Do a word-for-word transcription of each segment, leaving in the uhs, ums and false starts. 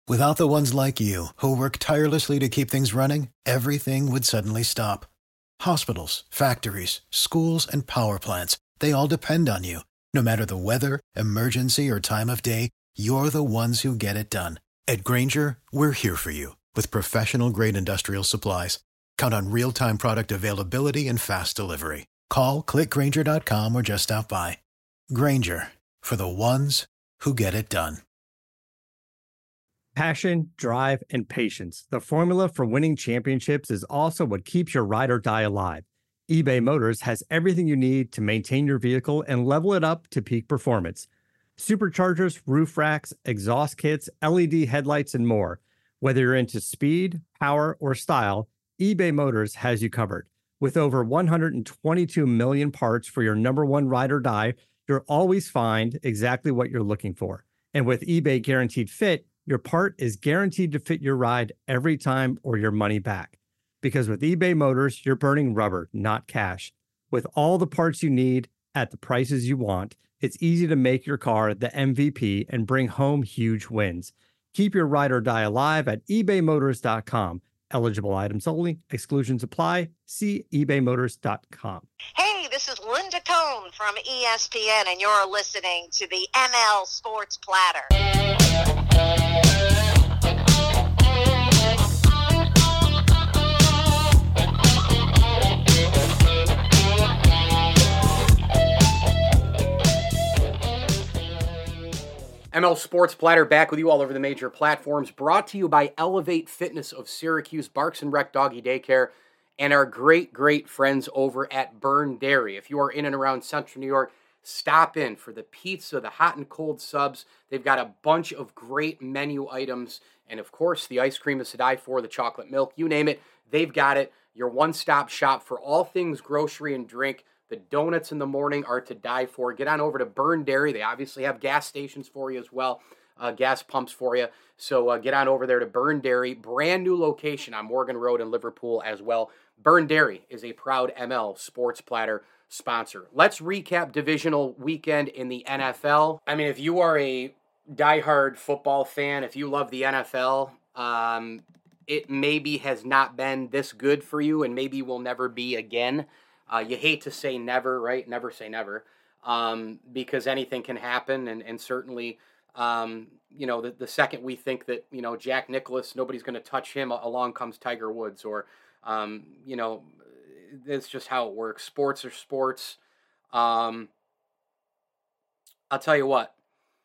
Without the ones like you, who work tirelessly to keep things running, everything would suddenly stop. Hospitals, factories, schools, and power plants, they all depend on you. No matter the weather, emergency, or time of day, you're the ones who get it done. At Grainger, we're here for you with professional-grade industrial supplies. Count on real-time product availability and fast delivery. Call, click Grainger dot com, or just stop by. Grainger, for the ones who get it done. Passion, drive, and patience. The formula for winning championships is also what keeps your ride or die alive. eBay Motors has everything you need to maintain your vehicle and level it up to peak performance. Superchargers, roof racks, exhaust kits, L E D headlights, and more. Whether you're into speed, power, or style, eBay Motors has you covered. With over one hundred twenty-two million parts for your number one ride or die, you'll always find exactly what you're looking for. And with eBay Guaranteed Fit, your part is guaranteed to fit your ride every time or your money back. Because with eBay Motors, you're burning rubber, not cash. With all the parts you need at the prices you want, it's easy to make your car the M V P and bring home huge wins. Keep your ride or die alive at ebay motors dot com. Eligible items only. Exclusions apply. See ebay motors dot com. Hey, this is Linda Cohn from E S P N, and you're listening to the M L Sports Platter. M L Sports Platter back with you all over the major platforms, brought to you by Elevate Fitness of Syracuse, Barks and Rec Doggy Daycare, and our great, great friends over at Burn Dairy. If you are in and around Central New York, stop in for the pizza, the hot and cold subs. They've got a bunch of great menu items, and of course, the ice cream is to die for, the chocolate milk, you name it, they've got it. Your one-stop shop for all things grocery and drink. The donuts in the morning are to die for. Get on over to Burn Dairy. They obviously have gas stations for you as well, uh, gas pumps for you. So uh, get on over there to Burn Dairy. Brand new location on Morgan Road in Liverpool as well. Burn Dairy is a proud M L Sports Platter sponsor. Let's recap divisional weekend in the N F L. I mean, if you are a diehard football fan, if you love the N F L, um, it maybe has not been this good for you and maybe will never be again. Uh, you hate to say never, right? Never say never, um, because anything can happen. And, and certainly, um, you know, the, the second we think that, you know, Jack Nicklaus, nobody's going to touch him, along comes Tiger Woods. Or, um, you know, that's just how it works. Sports are sports. Um, I'll tell you what.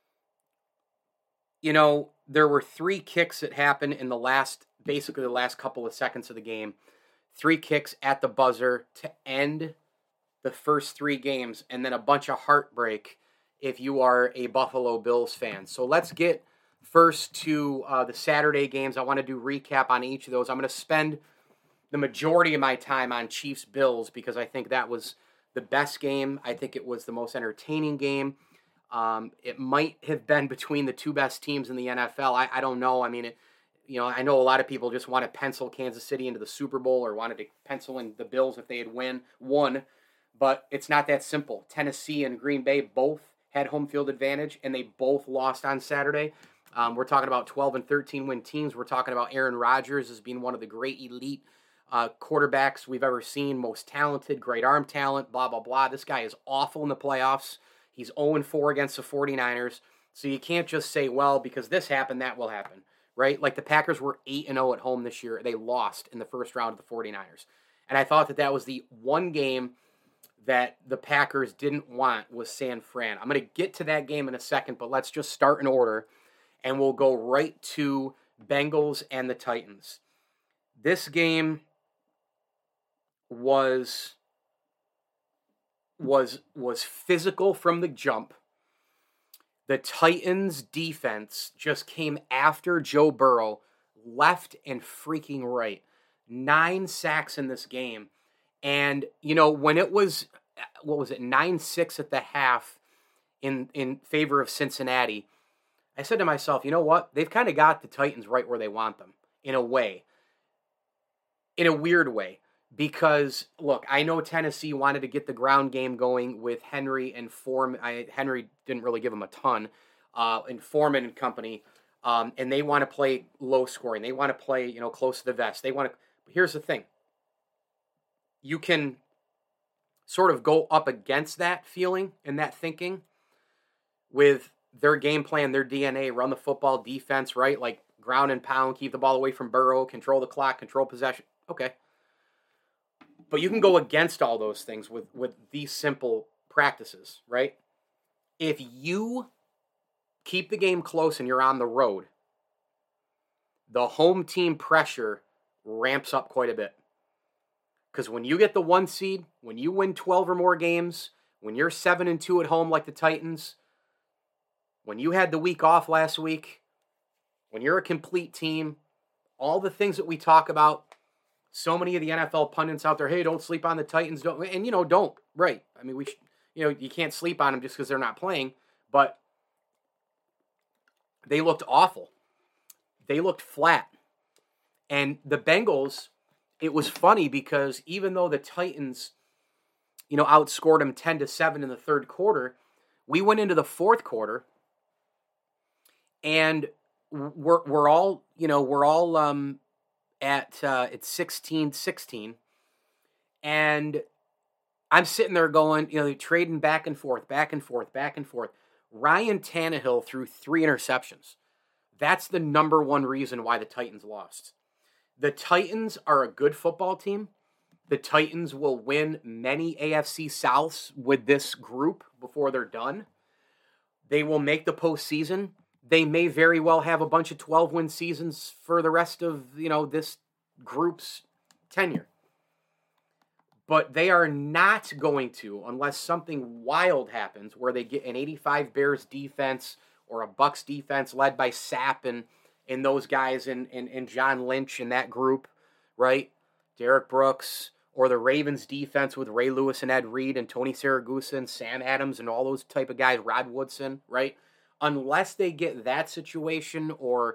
You know, there were three kicks that happened in the last, basically the last couple of seconds of the game. Three kicks at the buzzer to end the first three games, and then a bunch of heartbreak if you are a Buffalo Bills fan. So let's get first to uh, the Saturday games. I want to do recap on each of those. I'm going to spend the majority of my time on Chiefs-Bills because I think that was the best game. I think it was the most entertaining game. Um, it might have been between the two best teams in the N F L. I, I don't know. I mean, it, You know, I know a lot of people just want to pencil Kansas City into the Super Bowl or wanted to pencil in the Bills if they had win won, but it's not that simple. Tennessee and Green Bay both had home field advantage, and they both lost on Saturday. Um, we're talking about twelve and thirteen win teams. We're talking about Aaron Rodgers as being one of the great elite uh, quarterbacks we've ever seen, most talented, great arm talent, blah, blah, blah. This guy is awful in the playoffs. He's oh and four against the 49ers, so you can't just say, well, because this happened, that will happen. Right? Like the Packers were eight and oh at home this year. They lost in the first round of the 49ers. And I thought that that was the one game that the Packers didn't want was San Fran. I'm going to get to that game in a second, but let's just start in order, and we'll go right to Bengals and the Titans. This game was, was, was physical from the jump. The Titans' defense just came after Joe Burrow left and freaking right. Nine sacks in this game. And, you know, when it was, what was it, nine six at the half in, in favor of Cincinnati, I said to myself, you know what? They've kind of got the Titans right where they want them, in a way. In a weird way. Because, look, I know Tennessee wanted to get the ground game going with Henry and Foreman. I, Henry didn't really give him a ton. Uh, and Foreman and company. Um, and they want to play low scoring. They want to play, you know, close to the vest. They want to. But here's the thing. You can sort of go up against that feeling and that thinking with their game plan, their D N A, run the football, defense, right? Like ground and pound, keep the ball away from Burrow, control the clock, control possession. Okay. But you can go against all those things with, with these simple practices, right? If you keep the game close and you're on the road, the home team pressure ramps up quite a bit. Because when you get the one seed, when you win twelve or more games, when you're seven and two at home like the Titans, when you had the week off last week, when you're a complete team, all the things that we talk about, so many of the N F L pundits out there, hey, don't sleep on the Titans, don't, and you know, don't, right? I mean, we, should, you know, you can't sleep on them just because they're not playing, but they looked awful. They looked flat, and the Bengals. It was funny because even though the Titans, you know, outscored them ten to seven in the third quarter, we went into the fourth quarter and we're we're all, you know, we're all um at uh it's sixteen sixteen, and I'm sitting there going, you know, they're trading back and forth, back and forth, back and forth. Ryan Tannehill threw three interceptions. That's the number one reason why the Titans lost. The Titans are a good football team. The Titans will win many A F C Souths with this group before they're done. They will make the postseason. They may very well have a bunch of twelve-win seasons for the rest of, you know, this group's tenure. But they are not going to, unless something wild happens, where they get an eighty-five Bears defense or a Bucks defense led by Sapp and and those guys and, and, and John Lynch in that group, right? Derek Brooks, or the Ravens defense with Ray Lewis and Ed Reed and Tony Siragusa and Sam Adams and all those type of guys, Rod Woodson, right? Unless they get that situation or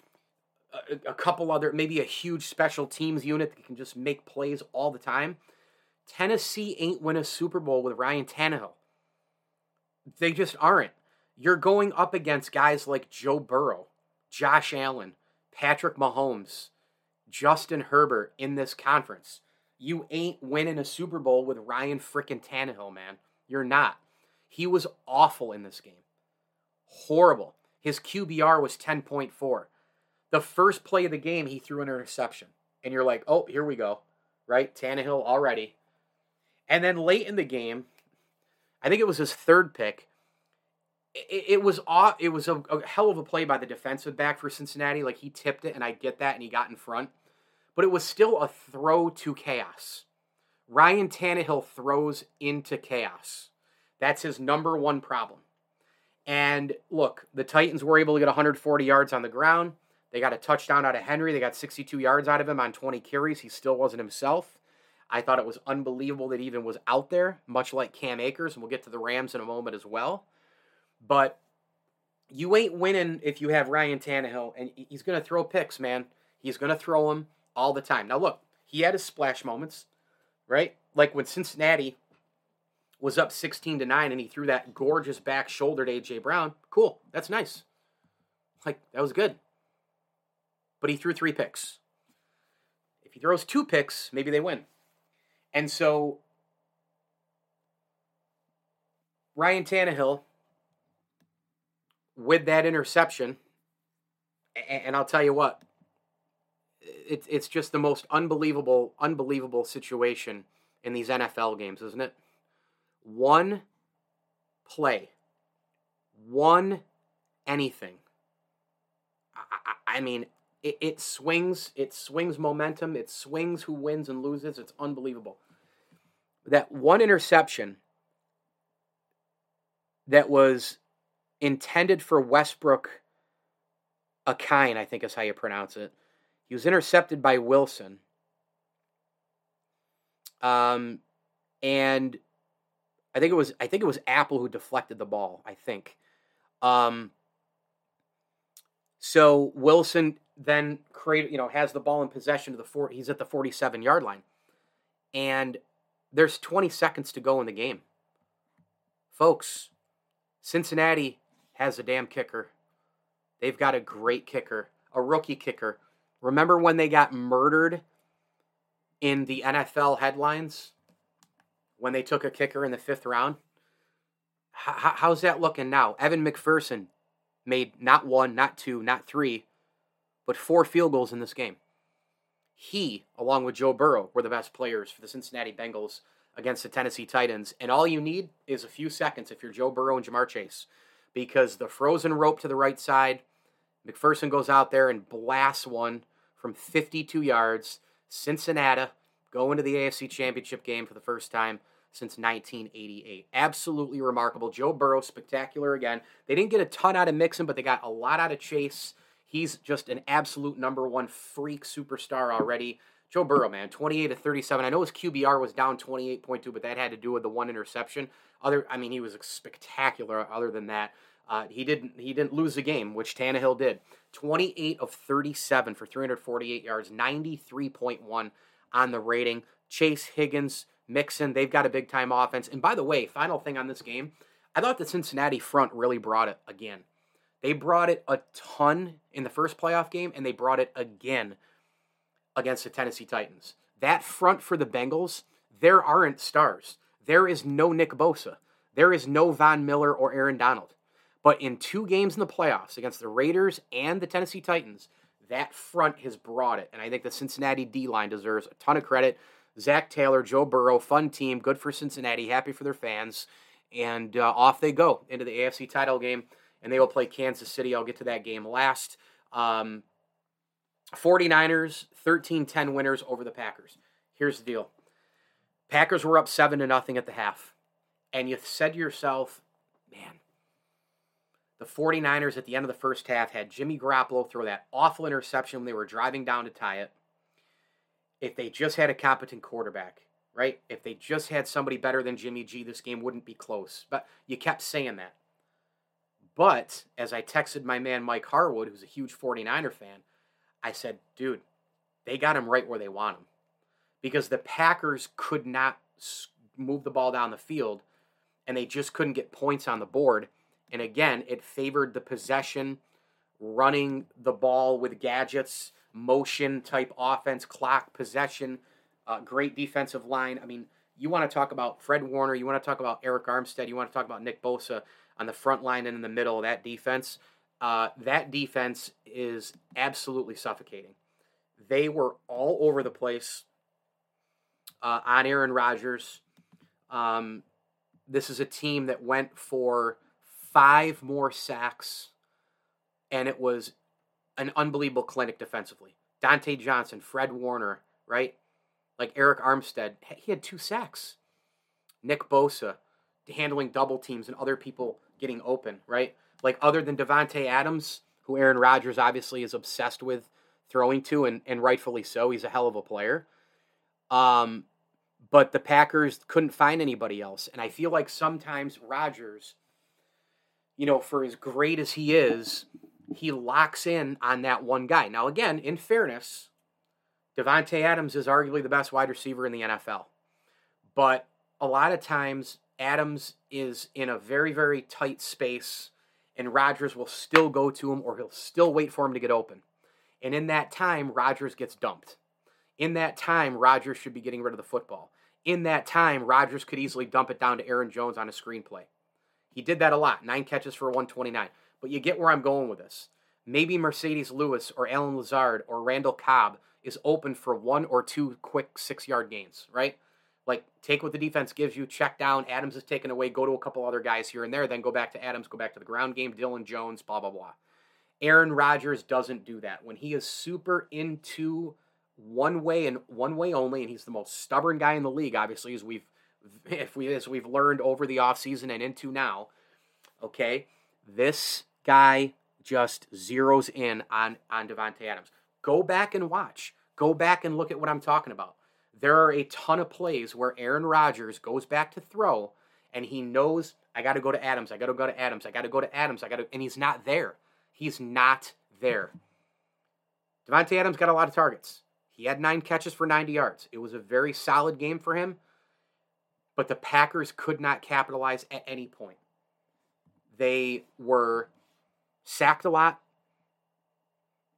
a, a couple other, maybe a huge special teams unit that can just make plays all the time, Tennessee ain't win a Super Bowl with Ryan Tannehill. They just aren't. You're going up against guys like Joe Burrow, Josh Allen, Patrick Mahomes, Justin Herbert in this conference. You ain't winning a Super Bowl with Ryan frickin' Tannehill, man. You're not. He was awful in this game. Horrible. His Q B R was ten point four. The first play of the game, he threw an interception. And you're like, oh, here we go. Right? Tannehill already. And then late in the game, I think it was his third pick, It, it was off. It was a, a hell of a play by the defensive back for Cincinnati. Like, he tipped it, and I get that, and he got in front. But it was still a throw to chaos. Ryan Tannehill throws into chaos. That's his number one problem. And look, the Titans were able to get one hundred forty yards on the ground. They got a touchdown out of Henry. They got sixty-two yards out of him on twenty carries. He still wasn't himself. I thought it was unbelievable that he even was out there, much like Cam Akers, and we'll get to the Rams in a moment as well. But you ain't winning if you have Ryan Tannehill, and he's going to throw picks, man. He's going to throw them all the time. Now, look, he had his splash moments, right? Like when Cincinnati was up sixteen to nine, and he threw that gorgeous back shoulder to A J Brown. Cool. That's nice. Like, that was good. But he threw three picks. If he throws two picks, maybe they win. And so, Ryan Tannehill, with that interception, and I'll tell you what, it's it's just the most unbelievable, unbelievable situation in these N F L games, isn't it? One play, one anything. I, I, I mean, it, it swings, it swings momentum, it swings who wins and loses. It's unbelievable. That one interception that was intended for Westbrook Akine, I think is how you pronounce it. He was intercepted by Wilson. Um, and I think it was I think it was Apple who deflected the ball, I think. Um, so Wilson then create, you know, has the ball in possession to the four, he's at the forty-seven yard line. And there's twenty seconds to go in the game. Folks, Cincinnati has a damn kicker. They've got a great kicker, a rookie kicker. Remember when they got murdered in the N F L headlines when they took a kicker in the fifth round? H- how's that looking now? Evan McPherson made not one, not two, not three, but four field goals in this game. He, along with Joe Burrow, were the best players for the Cincinnati Bengals against the Tennessee Titans. And all you need is a few seconds if you're Joe Burrow and Jamar Chase, because the frozen rope to the right side, McPherson goes out there and blasts one from fifty-two yards. Cincinnati going to the A F C Championship game for the first time since nineteen eighty-eight. Absolutely remarkable. Joe Burrow, spectacular again. They didn't get a ton out of Mixon, but they got a lot out of Chase. He's just an absolute number one freak superstar already. Joe Burrow, man, twenty-eight to thirty-seven. I know his Q B R was down twenty-eight point two, but that had to do with the one interception. Other, I mean, he was spectacular other than that. Uh, he didn't he didn't lose the game, which Tannehill did. twenty-eight of thirty-seven for three hundred forty-eight yards, ninety-three point one on the rating. Chase, Higgins, Mixon, they've got a big-time offense. And by the way, final thing on this game, I thought the Cincinnati front really brought it again. They brought it a ton in the first playoff game, and they brought it again against the Tennessee Titans. That front for the Bengals, there aren't stars. There is no Nick Bosa. There is no Von Miller or Aaron Donald. But in two games in the playoffs against the Raiders and the Tennessee Titans, that front has brought it. And I think the Cincinnati D-line deserves a ton of credit. Zach Taylor, Joe Burrow, fun team, good for Cincinnati, happy for their fans. And uh, off they go into the A F C title game, and they will play Kansas City. I'll get to that game last. Um, 49ers, thirteen ten winners over the Packers. Here's the deal. Packers were up seven to nothing at the half. And you said to yourself, man, the 49ers at the end of the first half had Jimmy Garoppolo throw that awful interception when they were driving down to tie it. If they just had a competent quarterback, right? If they just had somebody better than Jimmy G, this game wouldn't be close. But you kept saying that. But as I texted my man Mike Harwood, who's a huge 49er fan, I said, dude, they got him right where they want him. Because the Packers could not move the ball down the field, and they just couldn't get points on the board. And again, it favored the possession, running the ball with gadgets, motion-type offense, clock, possession, uh, great defensive line. I mean, you want to talk about Fred Warner, you want to talk about Eric Armstead, you want to talk about Nick Bosa on the front line and in the middle of that defense. Uh, that defense is absolutely suffocating. They were all over the place uh, on Aaron Rodgers. Um, this is a team that went for five more sacks, and it was an unbelievable clinic defensively. Dante Johnson, Fred Warner, right? Like Eric Armstead, he had two sacks. Nick Bosa handling double teams and other people getting open, right? Like other than Devontae Adams, who Aaron Rodgers obviously is obsessed with throwing to, and, and rightfully so. He's a hell of a player. Um, but the Packers couldn't find anybody else. And I feel like sometimes Rodgers, you know, for as great as he is, he locks in on that one guy. Now, again, in fairness, Devontae Adams is arguably the best wide receiver in the N F L. But a lot of times, Adams is in a very, very tight space, and Rodgers will still go to him, or he'll still wait for him to get open. And in that time, Rodgers gets dumped. In that time, Rodgers should be getting rid of the football. In that time, Rodgers could easily dump it down to Aaron Jones on a screenplay. He did that a lot, nine catches for one twenty-nine. But you get where I'm going with this. Maybe Mercedes Lewis or Alan Lazard or Randall Cobb is open for one or two quick six-yard gains, right? Like, take what the defense gives you, check down, Adams is taken away, go to a couple other guys here and there, then go back to Adams, go back to the ground game, Dylan Jones, blah, blah, blah. Aaron Rodgers doesn't do that. When he is super into one way and one way only, and he's the most stubborn guy in the league, obviously, as we've if we as we've learned over the offseason and into now, okay, this guy just zeroes in on, on Devontae Adams. Go back and watch. Go back and look at what I'm talking about. There are a ton of plays where Aaron Rodgers goes back to throw, and he knows, I got to go to Adams, I got to go to Adams, I got to go to Adams, I got to, and he's not there. He's not there. Devontae Adams got a lot of targets. He had nine catches for ninety yards. It was a very solid game for him, but the Packers could not capitalize at any point. They were sacked a lot.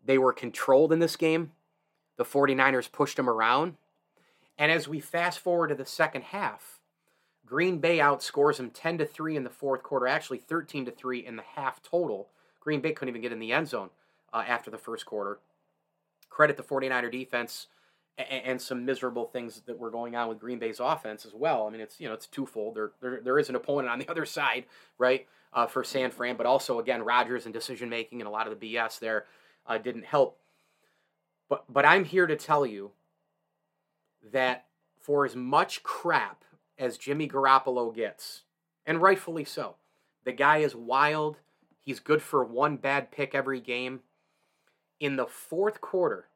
They were controlled in this game. The 49ers pushed them around. And as we fast forward to the second half, Green Bay outscores them ten to three in the fourth quarter, actually thirteen to three in the half total. Green Bay couldn't even get in the end zone uh, after the first quarter. Credit the 49er defense and, and some miserable things that were going on with Green Bay's offense as well. I mean, it's, you know, it's twofold. There, there, there is an opponent on the other side, right, uh, for San Fran, but also, again, Rodgers and decision-making and a lot of the B S there uh, didn't help. But But I'm here to tell you that for as much crap as Jimmy Garoppolo gets, and rightfully so, the guy is wild. He's good for one bad pick every game. In the fourth quarter,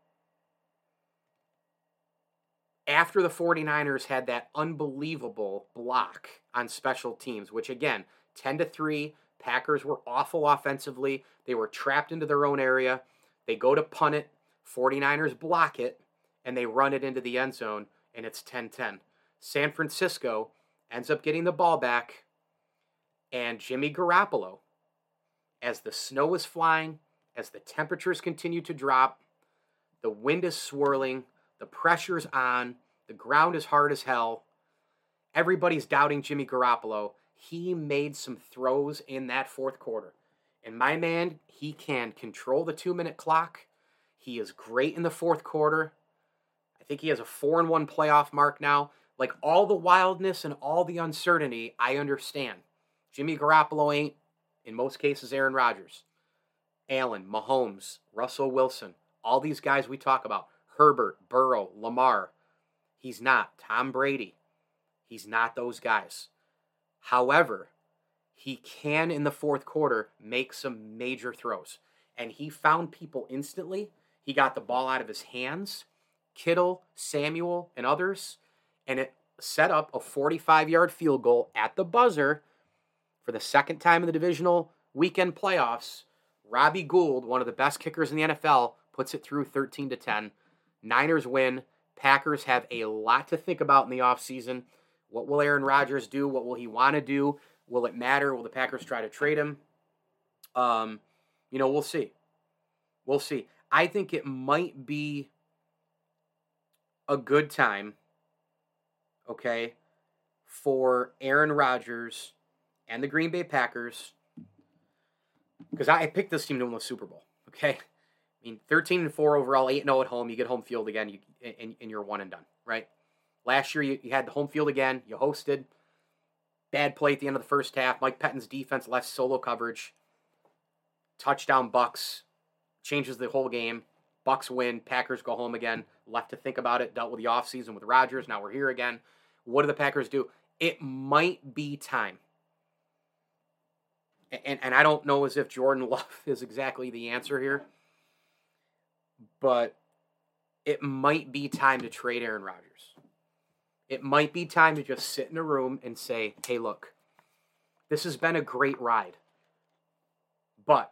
after the 49ers had that unbelievable block on special teams, which again, ten to three, Packers were awful offensively. They were trapped into their own area. They go to punt it. 49ers block it, and they run it into the end zone, and it's ten ten. San Francisco ends up getting the ball back, and Jimmy Garoppolo, as the snow is flying, as the temperatures continue to drop, the wind is swirling, the pressure's on, the ground is hard as hell, everybody's doubting Jimmy Garoppolo. He made some throws in that fourth quarter. And my man, he can control the two-minute clock. He is great in the fourth quarter. I think he has a four and one playoff mark now. Like, all the wildness and all the uncertainty, I understand. Jimmy Garoppolo ain't, in most cases, Aaron Rodgers. Allen, Mahomes, Russell Wilson, all these guys we talk about. Herbert, Burrow, Lamar. He's not. Tom Brady. He's not those guys. However, he can, in the fourth quarter, make some major throws. And he found people instantly. He got the ball out of his hands. Kittle, Samuel, and others. And it set up a forty-five-yard field goal at the buzzer for the second time in the divisional weekend playoffs. Robbie Gould, one of the best kickers in the N F L, puts it through thirteen to ten. Niners win. Packers have a lot to think about in the offseason. What will Aaron Rodgers do? What will he want to do? Will it matter? Will the Packers try to trade him? Um, you know, we'll see. We'll see. I think it might be a good time, okay, for Aaron Rodgers and the Green Bay Packers, because I picked this team to win the Super Bowl, okay? I mean, thirteen and four overall, eight and oh at home. You get home field again, you, and, and you're one and done, right? Last year, you, you had the home field again. You hosted. Bad play at the end of the first half. Mike Pettine's defense left solo coverage. Touchdown Bucks. Changes the whole game. Bucks win. Packers go home again. Left to think about it. Dealt with the offseason with Rodgers. Now we're here again. What do the Packers do? It might be time. And, and I don't know as if Jordan Love is exactly the answer here. But it might be time to trade Aaron Rodgers. It might be time to just sit in a room and say, hey, look, this has been a great ride. But,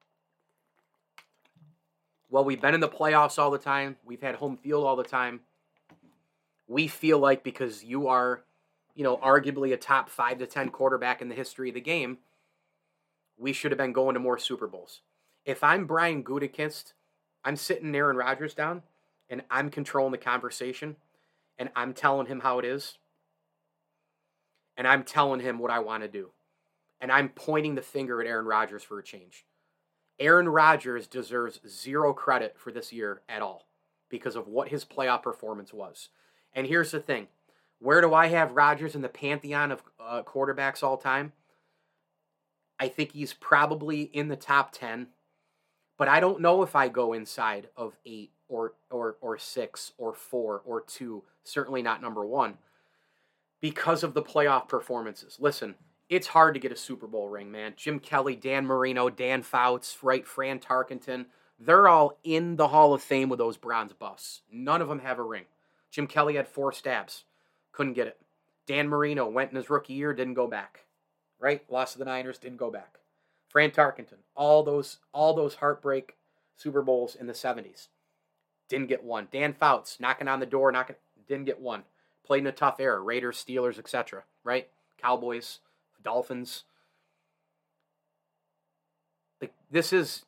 well, we've been in the playoffs all the time. We've had home field all the time. We feel like because you are, you know, arguably a top five to ten quarterback in the history of the game, we should have been going to more Super Bowls. If I'm Brian Gutekunst, I'm sitting Aaron Rodgers down, and I'm controlling the conversation, and I'm telling him how it is, and I'm telling him what I want to do, and I'm pointing the finger at Aaron Rodgers for a change. Aaron Rodgers deserves zero credit for this year at all because of what his playoff performance was. And here's the thing. Where do I have Rodgers in the pantheon of uh, quarterbacks all time? I think he's probably in the top ten, but I don't know if I go inside of eight or or or six or four or two, certainly not number one, because of the playoff performances. Listen, it's hard to get a Super Bowl ring, man. Jim Kelly, Dan Marino, Dan Fouts, right, Fran Tarkenton, they're all in the Hall of Fame with those bronze busts. None of them have a ring. Jim Kelly had four stabs. Couldn't get it. Dan Marino went in his rookie year, didn't go back. Right? Lost to the Niners, didn't go back. Fran Tarkenton, all those all those heartbreak Super Bowls in the seventies. Didn't get one. Dan Fouts, knocking on the door, knocking, didn't get one. Played in a tough era. Raiders, Steelers, et cetera. Right? Cowboys, Dolphins. Like, this is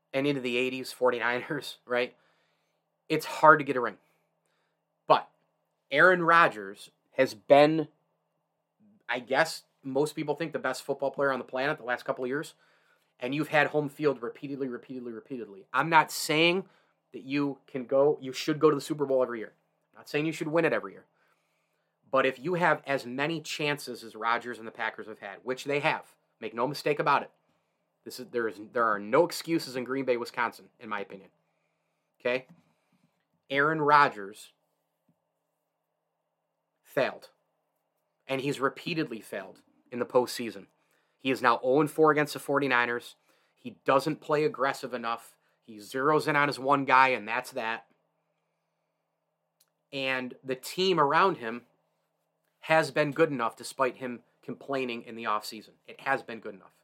and into the eighties, 49ers, right? It's hard to get a ring. But Aaron Rodgers has been, I guess most people think, the best football player on the planet the last couple of years. And you've had home field repeatedly, repeatedly, repeatedly. I'm not saying that you can go, you should go to the Super Bowl every year. I'm not saying you should win it every year. But if you have as many chances as Rodgers and the Packers have had, which they have, make no mistake about it, this is there is there are no excuses in Green Bay, Wisconsin, in my opinion. Okay? Aaron Rodgers failed. And he's repeatedly failed in the postseason. He is now oh and four against the 49ers. He doesn't play aggressive enough. He zeroes in on his one guy, and that's that. And the team around him has been good enough despite him complaining in the offseason. It has been good enough.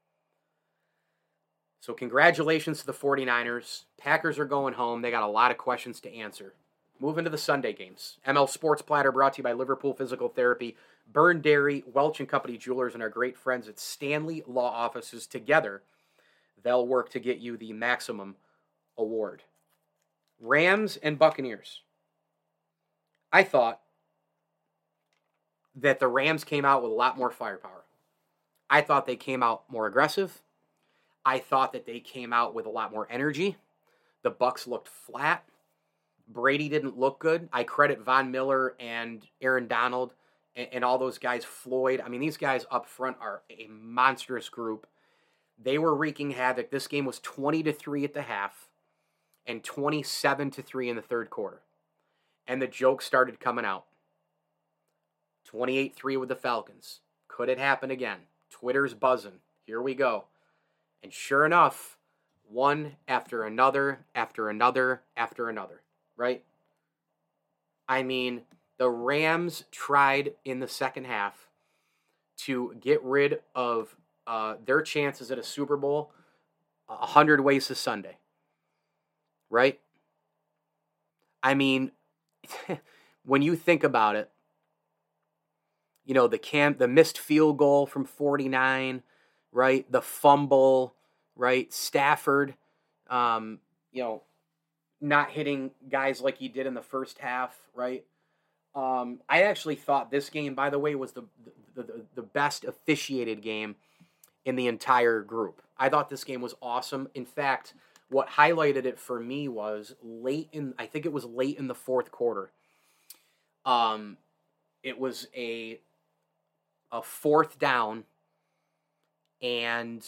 So congratulations to the 49ers. Packers are going home. They got a lot of questions to answer. Moving to the Sunday games. M L Sports Platter brought to you by Liverpool Physical Therapy, Burn Dairy, Welch and Company Jewelers, and our great friends at Stanley Law Offices. Together, they'll work to get you the maximum award. Rams and Buccaneers. I thought that the Rams came out with a lot more firepower. I thought they came out more aggressive. I thought that they came out with a lot more energy. The Bucs looked flat. Brady didn't look good. I credit Von Miller and Aaron Donald and, and all those guys, Floyd. I mean, these guys up front are a monstrous group. They were wreaking havoc. This game was twenty to three at the half and twenty-seven to three in the third quarter. And the joke started coming out. twenty-eight three with the Falcons. Could it happen again? Twitter's buzzing. Here we go. And sure enough, one after another, after another, after another, right? I mean, the Rams tried in the second half to get rid of uh, their chances at a Super Bowl a hundred ways to Sunday, right? I mean, when you think about it, you know, the cam- the missed field goal from forty-nine, right? The fumble, right? Stafford, um, you know, not hitting guys like he did in the first half, right? Um, I actually thought this game, by the way, was the, the the the best officiated game in the entire group. I thought this game was awesome. In fact, what highlighted it for me was late in, I think it was late in the fourth quarter. Um, it was a a fourth down, and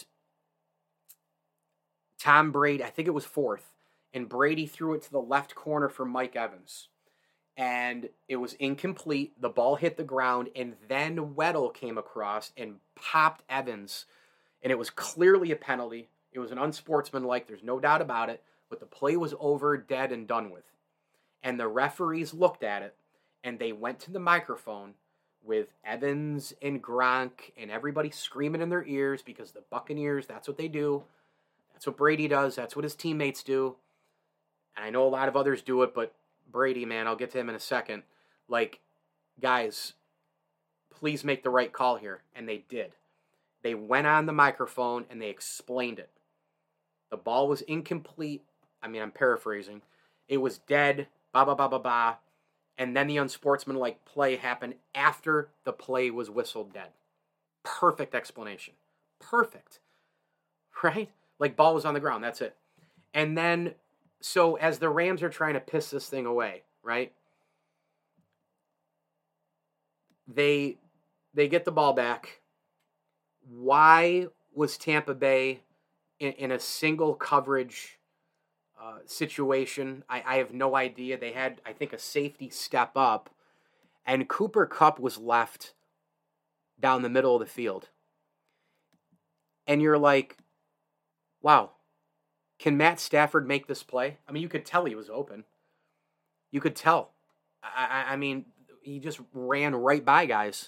Tom Brady, I think it was fourth, and Brady threw it to the left corner for Mike Evans. And it was incomplete. The ball hit the ground, and then Weddle came across and popped Evans. And it was clearly a penalty. It was an unsportsmanlike, there's no doubt about it. But the play was over, dead, and done with. And the referees looked at it, and they went to the microphone with Evans and Gronk and everybody screaming in their ears because the Buccaneers, that's what they do. That's what Brady does. That's what his teammates do. And I know a lot of others do it, but Brady, man, I'll get to him in a second. Like, guys, please make the right call here. And they did. They went on the microphone and they explained it. The ball was incomplete. I mean, I'm paraphrasing. It was dead. Ba ba ba ba ba. And then the unsportsmanlike play happened after the play was whistled dead. Perfect explanation. Perfect. Right? Like, ball was on the ground. That's it. And then, so as the Rams are trying to piss this thing away, right? They they get the ball back. Why was Tampa Bay in, in a single coverage uh, situation? I, I have no idea. They had, I think, a safety step up, and Cooper Kupp was left down the middle of the field. And you're like, wow, can Matt Stafford make this play? I mean, you could tell he was open. You could tell. I, I, I mean, he just ran right by guys.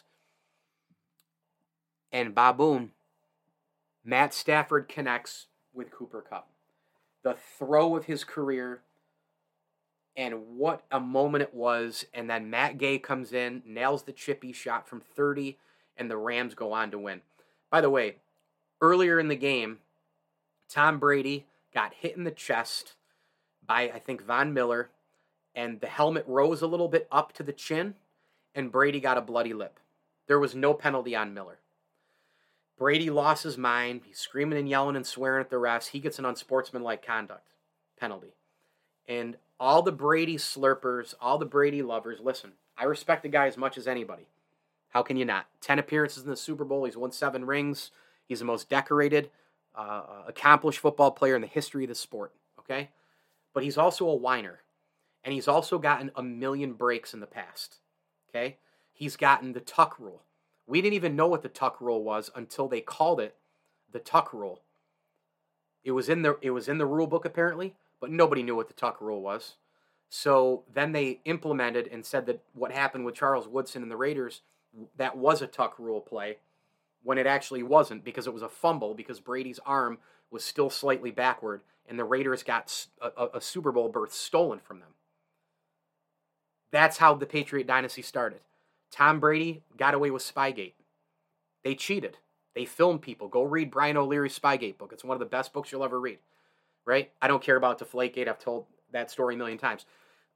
And baboom, Matt Stafford connects with Cooper Kupp. The throw of his career, and what a moment it was. And then Matt Gay comes in, nails the chippy shot from thirty, and the Rams go on to win. By the way, earlier in the game, Tom Brady got hit in the chest by, I think, Von Miller, and the helmet rose a little bit up to the chin, and Brady got a bloody lip. There was no penalty on Miller. Brady lost his mind. He's screaming and yelling and swearing at the refs. He gets an unsportsmanlike conduct penalty. And all the Brady slurpers, all the Brady lovers, listen, I respect the guy as much as anybody. How can you not? Ten appearances in the Super Bowl. He's won seven rings. He's the most decorated, uh, accomplished football player in the history of the sport, okay? But he's also a whiner. And he's also gotten a million breaks in the past, okay? He's gotten the tuck rule. We didn't even know what the tuck rule was until they called it the tuck rule. It was in the it was in the rule book apparently, but nobody knew what the tuck rule was. So then they implemented and said that what happened with Charles Woodson and the Raiders, that was a tuck rule play, when it actually wasn't, because it was a fumble, because Brady's arm was still slightly backward, and the Raiders got a, a, a Super Bowl berth stolen from them. That's how the Patriot dynasty started. Tom Brady got away with Spygate. They cheated. They filmed people. Go read Brian O'Leary's Spygate book. It's one of the best books you'll ever read. Right? I don't care about Deflategate. I've told that story a million times.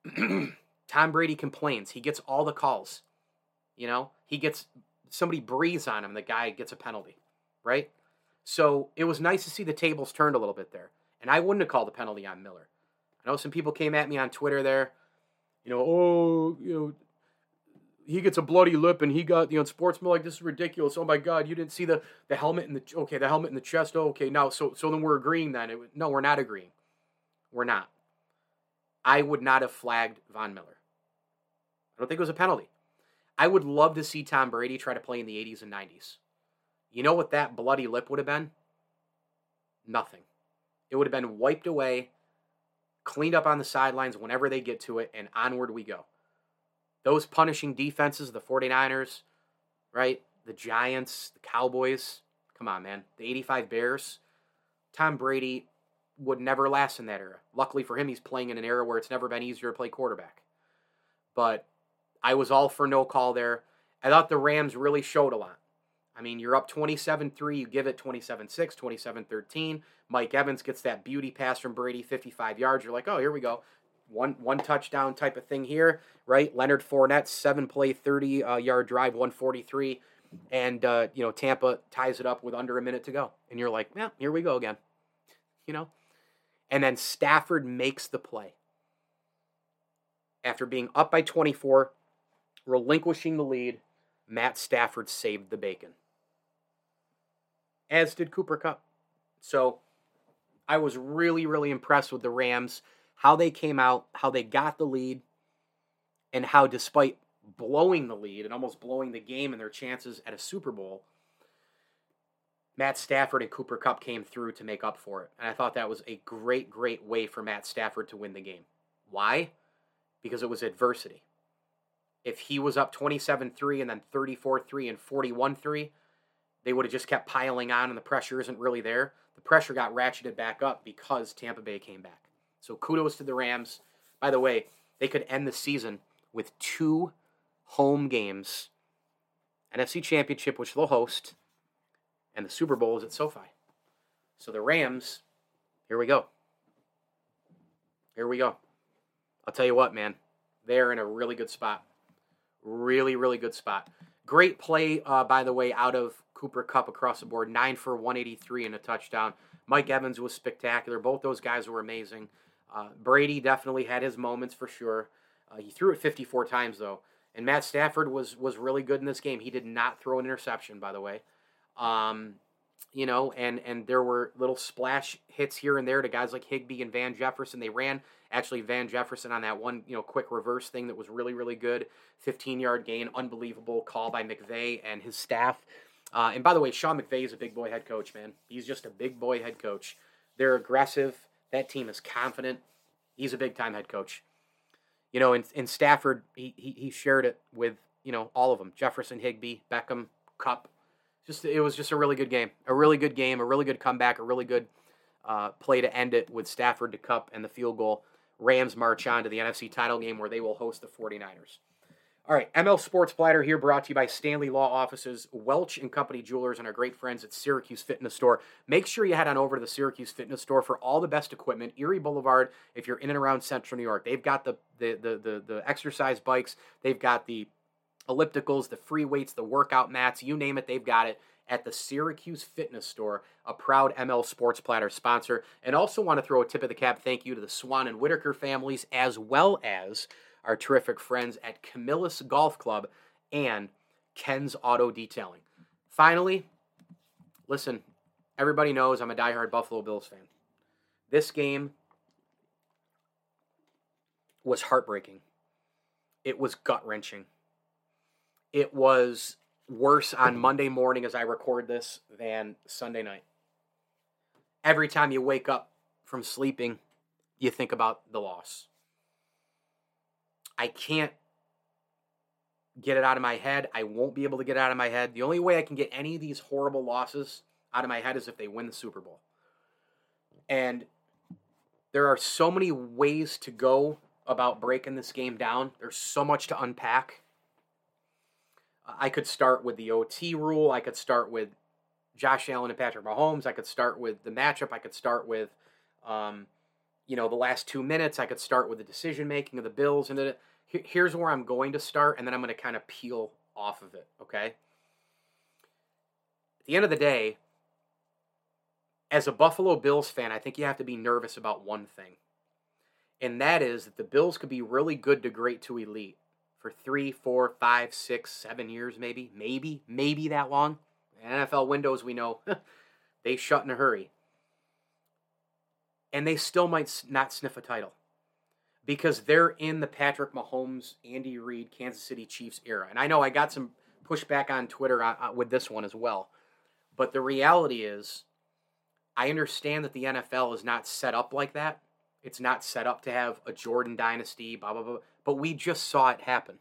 Tom Brady complains. He gets all the calls. You know? He gets, somebody breathes on him, the guy gets a penalty. Right? So it was nice to see the tables turned a little bit there. And I wouldn't have called the penalty on Miller. I know some people came at me on Twitter there. You know, oh, you know, he gets a bloody lip and he got the unsportsmanlike. This is ridiculous. Oh my God, you didn't see the, the helmet in the okay, the helmet in the chest. Oh, okay, now so so then we're agreeing then. It, no, we're not agreeing. We're not. I would not have flagged Von Miller. I don't think it was a penalty. I would love to see Tom Brady try to play in the eighties and nineties. You know what that bloody lip would have been? Nothing. It would have been wiped away, cleaned up on the sidelines whenever they get to it, and onward we go. Those punishing defenses, the 49ers, right? The Giants, the Cowboys. Come on, man. The eighty-five Bears. Tom Brady would never last in that era. Luckily for him, he's playing in an era where it's never been easier to play quarterback. But I was all for no call there. I thought the Rams really showed a lot. I mean, you're up twenty-seven three, you give it twenty-seven six, twenty-seven thirteen. Mike Evans gets that beauty pass from Brady, fifty-five yards. You're like, oh, here we go. One one touchdown type of thing here, right? Leonard Fournette, seven-play, thirty-yard drive, one forty-three. And, uh, you know, Tampa ties it up with under a minute to go. And you're like, yeah, here we go again. You know? And then Stafford makes the play. After being up by twenty-four, relinquishing the lead, Matt Stafford saved the bacon. As did Cooper Kupp. So I was really, really impressed with the Rams, how they came out, how they got the lead, and how despite blowing the lead and almost blowing the game and their chances at a Super Bowl, Matt Stafford and Cooper Kupp came through to make up for it. And I thought that was a great, great way for Matt Stafford to win the game. Why? Because it was adversity. If he was up twenty-seven three and then thirty-four three and forty-one three, they would have just kept piling on and the pressure isn't really there. The pressure got ratcheted back up because Tampa Bay came back. So kudos to the Rams. By the way, they could end the season with two home games. N F C Championship, which they'll host, and the Super Bowl is at SoFi. So the Rams, here we go. Here we go. I'll tell you what, man. They're in a really good spot. Really, really good spot. Great play, uh, by the way, out of Cooper Kupp across the board. nine for one eighty-three and a touchdown. Mike Evans was spectacular. Both those guys were amazing. Uh, Brady definitely had his moments for sure. Uh, he threw it fifty-four times, though. And Matt Stafford was was really good in this game. He did not throw an interception, by the way. Um, you know, and, and there were little splash hits here and there to guys like Higbee and Van Jefferson. They ran, actually, Van Jefferson on that one, you know, quick reverse thing that was really, really good. fifteen-yard gain, unbelievable call by McVay and his staff. Uh, and by the way, Sean McVay is a big boy head coach, man. He's just a big boy head coach. They're aggressive. That team is confident. He's a big-time head coach. You know, in, in Stafford, he, he he shared it with, you know, all of them. Jefferson, Higbee, Beckham, Kupp. Just It was just a really good game. A really good game, a really good comeback, a really good uh, play to end it with Stafford to Kupp and the field goal. Rams march on to the N F C title game where they will host the 49ers. All right, M L Sports Platter here, brought to you by Stanley Law Offices, Welch and Company Jewelers, and our great friends at Syracuse Fitness Store. Make sure you head on over to the Syracuse Fitness Store for all the best equipment. Erie Boulevard, if you're in and around Central New York, they've got the the the the, the exercise bikes, they've got the ellipticals, the free weights, the workout mats, you name it, they've got it at the Syracuse Fitness Store, a proud M L Sports Platter sponsor. And also want to throw a tip of the cap thank you to the Swan and Whitaker families, as well as our terrific friends at Camillus Golf Club and Ken's Auto Detailing. Finally, listen, everybody knows I'm a diehard Buffalo Bills fan. This game was heartbreaking. It was gut-wrenching. It was worse on Monday morning as I record this than Sunday night. Every time you wake up from sleeping, you think about the loss. I can't get it out of my head. I won't be able to get it out of my head. The only way I can get any of these horrible losses out of my head is if they win the Super Bowl. And there are so many ways to go about breaking this game down. There's so much to unpack. I could start with the O T rule. I could start with Josh Allen and Patrick Mahomes. I could start with the matchup. I could start with, um, you know, the last two minutes. I could start with the decision-making of the Bills. And the, here's where I'm going to start, and then I'm going to kind of peel off of it, okay? At the end of the day, as a Buffalo Bills fan, I think you have to be nervous about one thing. And that is that the Bills could be really good to great to elite for three, four, five, six, seven years maybe. Maybe, maybe that long. N F L windows, we know, they shut in a hurry. And they still might not sniff a title because they're in the Patrick Mahomes, Andy Reid, Kansas City Chiefs era. And I know I got some pushback on Twitter uh, with this one as well. But the reality is, I understand that the N F L is not set up like that. It's not set up to have a Jordan dynasty, blah, blah, blah. But we just saw it happen.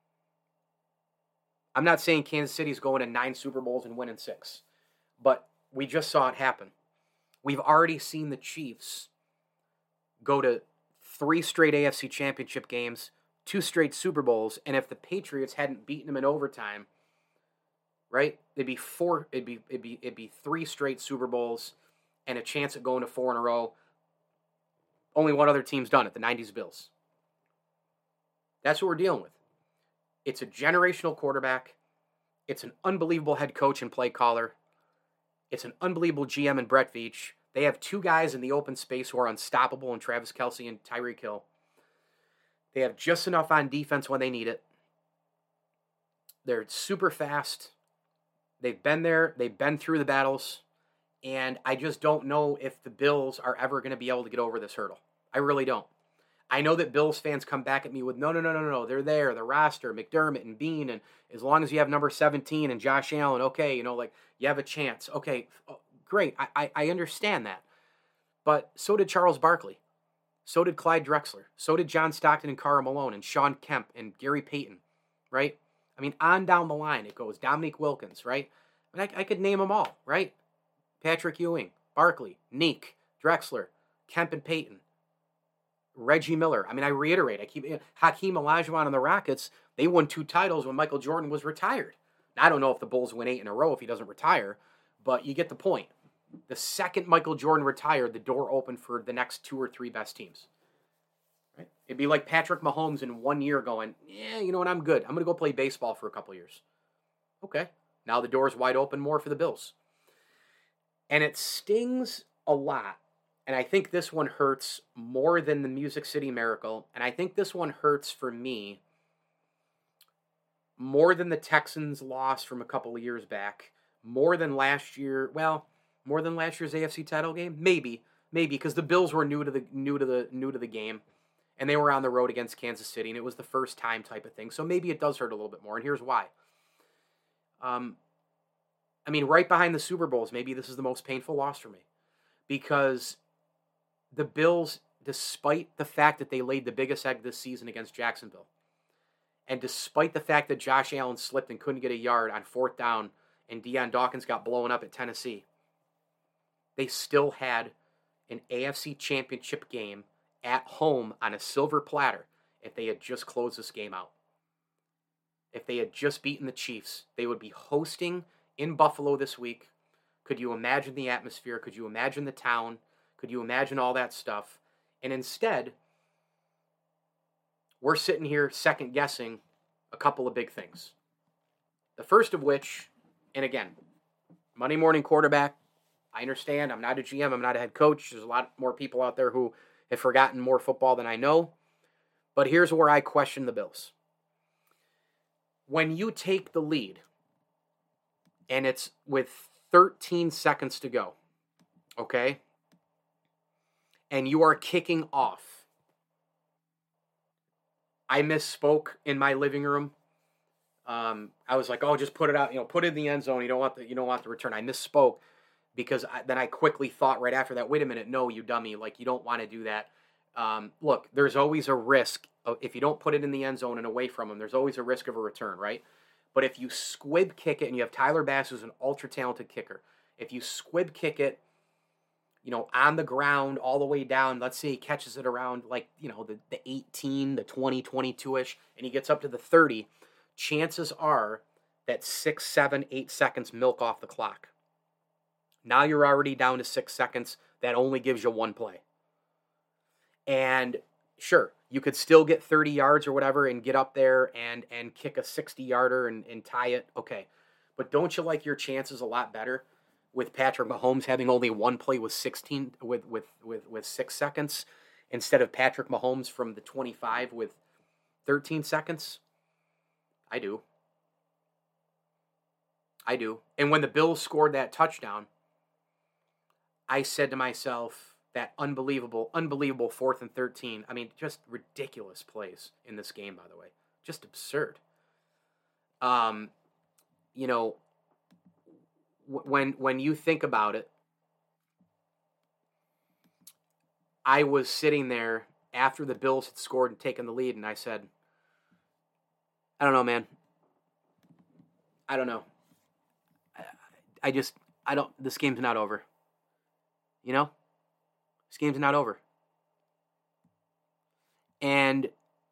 I'm not saying Kansas City's going to nine Super Bowls and winning six. But we just saw it happen. We've already seen the Chiefs go to three straight A F C Championship games, two straight Super Bowls, and if the Patriots hadn't beaten them in overtime, right, it'd be four. It'd be it'd be it'd be three straight Super Bowls and a chance at going to four in a row. Only one other team's done it, the nineties Bills. That's what we're dealing with. It's a generational quarterback. It's an unbelievable head coach and play caller. It's an unbelievable G M in Brett Veach. They have two guys in the open space who are unstoppable in Travis Kelce and Tyreek Hill. They have just enough on defense when they need it. They're super fast. They've been there. They've been through the battles. And I just don't know if the Bills are ever going to be able to get over this hurdle. I really don't. I know that Bills fans come back at me with, no, no, no, no, no, they're there, the roster, McDermott and Bean, and as long as you have number seventeen and Josh Allen, okay, you know, like, you have a chance. Okay, great, I, I, I understand that. But so did Charles Barkley. So did Clyde Drexler. So did John Stockton and Karl Malone and Sean Kemp and Gary Payton, right? I mean, on down the line it goes. Dominique Wilkins, right? I, mean, I, I could name them all, right? Patrick Ewing, Barkley, Neek, Drexler, Kemp and Payton, Reggie Miller. I mean, I reiterate, I keep Hakeem Olajuwon and the Rockets, they won two titles when Michael Jordan was retired. Now, I don't know if the Bulls win eight in a row if he doesn't retire, but you get the point. The second Michael Jordan retired, the door opened for the next two or three best teams. Right? It'd be like Patrick Mahomes in one year going, yeah, you know what, I'm good. I'm going to go play baseball for a couple years. Okay. Now the door's wide open more for the Bills. And it stings a lot. And I think this one hurts more than the Music City Miracle. And I think this one hurts for me more than the Texans' loss from a couple of years back. More than last year. Well, more than last year's A F C title game? Maybe. Maybe, because the Bills were new to the new to the new to the game. And they were on the road against Kansas City, and it was the first time type of thing. So maybe it does hurt a little bit more. And here's why. Um I mean, right behind the Super Bowls, maybe this is the most painful loss for me. Because the Bills, despite the fact that they laid the biggest egg this season against Jacksonville, and despite the fact that Josh Allen slipped and couldn't get a yard on fourth down and Deion Dawkins got blown up at Tennessee, they still had an A F C Championship game at home on a silver platter if they had just closed this game out. if they had just beaten the Chiefs. They would be hosting in Buffalo this week. Could you imagine the atmosphere? Could you imagine the town? Could you imagine all that stuff? And instead, we're sitting here second guessing a couple of big things. The first of which, and again, Monday morning quarterback, I understand. I'm not a G M. I'm not a head coach. There's a lot more people out there who have forgotten more football than I know. But here's where I question the Bills. When you take the lead, and it's with thirteen seconds to go, okay, and you are kicking off, I misspoke in my living room. Um, I was like, "Oh, just put it out. You know, put it in the end zone. You don't want the you don't want the return." I misspoke because I, then I quickly thought right after that, "Wait a minute, no, you dummy! Like you don't want to do that." Um, look, there's always a risk of, if you don't put it in the end zone and away from them. There's always a risk of a return, right? But if you squib kick it, and you have Tyler Bass, who's an ultra talented kicker, if you squib kick it, you know, on the ground all the way down, let's say he catches it around like, you know, the, the eighteen, the twenty, twenty-two-ish, and he gets up to the thirty, chances are that six, seven, eight seconds milk off the clock. Now you're already down to six seconds. That only gives you one play. And sure, you could still get thirty yards or whatever and get up there and, and kick a sixty-yarder and, and tie it. Okay. But don't you like your chances a lot better with Patrick Mahomes having only one play with sixteen with, with, with, with six seconds instead of Patrick Mahomes from the twenty-five with thirteen seconds? I do. I do. And when the Bills scored that touchdown, I said to myself, that unbelievable, unbelievable fourth and thirteen. I mean, just ridiculous plays in this game, by the way. Just absurd. Um, you know, w- when when you think about it, I was sitting there after the Bills had scored and taken the lead, and I said, I don't know, man. I don't know. I, I just, I don't, this game's not over. You know? This game's not over. And